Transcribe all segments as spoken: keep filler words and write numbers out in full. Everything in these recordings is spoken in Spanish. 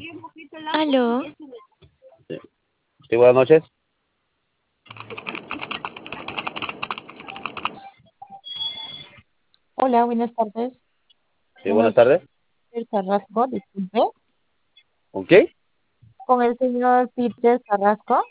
Aló, Sí, sí, buenas noches. Hola, buenas tardes. Sí, Con buenas el tardes. señor Carrasco, disculpe. ¿Con qué? Con el señor Peter Carrasco.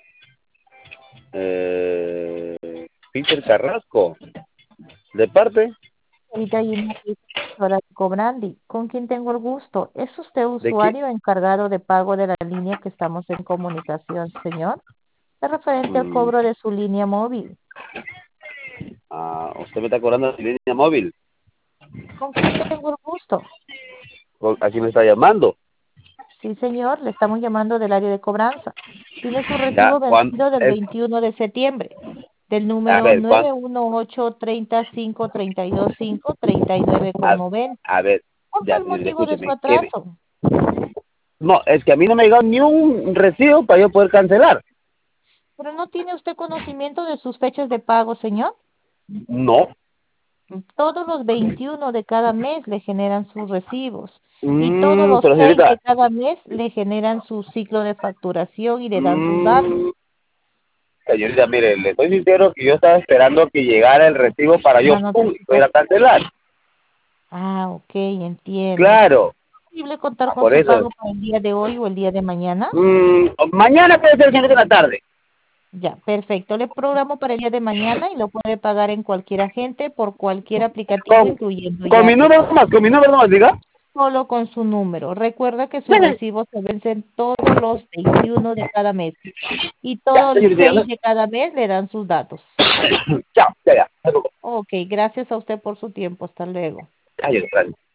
Eh, Peter Carrasco. ¿De parte? Ahorita hay una hora de Cobrandi. ¿Con quién tengo el gusto? ¿Es usted ¿De qué? usuario encargado de pago de la línea que estamos en comunicación, señor? Es referente al Mm, cobro de su línea móvil. ah, usted me está cobrando mi línea móvil. ¿Con quién tengo el gusto? ¿Con- ¿A quién me está llamando? Sí, señor, le estamos llamando del área de cobranza. Tiene su Ya, recibo Juan, vencido del es, veintiuno de septiembre, del a número ver, Juan, nueve uno ocho, treinta, cinco, treinta y dos, cinco, treinta y nueve con a, noventa. a ver, ¿Cuál fue ya, el motivo de su escúcheme, ¿qué me- atraso? No, es que a mí no me ha llegado ni un recibo para yo poder cancelar. ¿Pero no tiene usted conocimiento de sus fechas de pago, señor? No. Todos los veintiuno de cada mes le generan sus recibos y todos Mm, los pero seis de señorita, cada mes le generan su ciclo de facturación y le dan sus mm, datos. señorita, mire, le soy sincero que yo estaba esperando que llegara el recibo para yo Una pum, poder notificación. cancelar. Ah, ok, entiendo. Claro, ¿Es posible contar ah, con por su eso. pago para el día de hoy o el día de mañana? Mm, mañana puede ser señorita en la tarde. Ya, perfecto. Le programo para el día de mañana y lo puede pagar en cualquier agente por cualquier aplicativo, Con, incluyendo con mi Yape. número nomás, con mi número nomás, diga. Solo con su número. Recuerda que sus Ya, recibos se vencen todos los veintiuno de cada mes y ya, todos los señorita, seis ya. de cada mes le dan sus datos. Chao, ya, ya. Ok, gracias a usted por su tiempo. Hasta luego. Ay, gracias.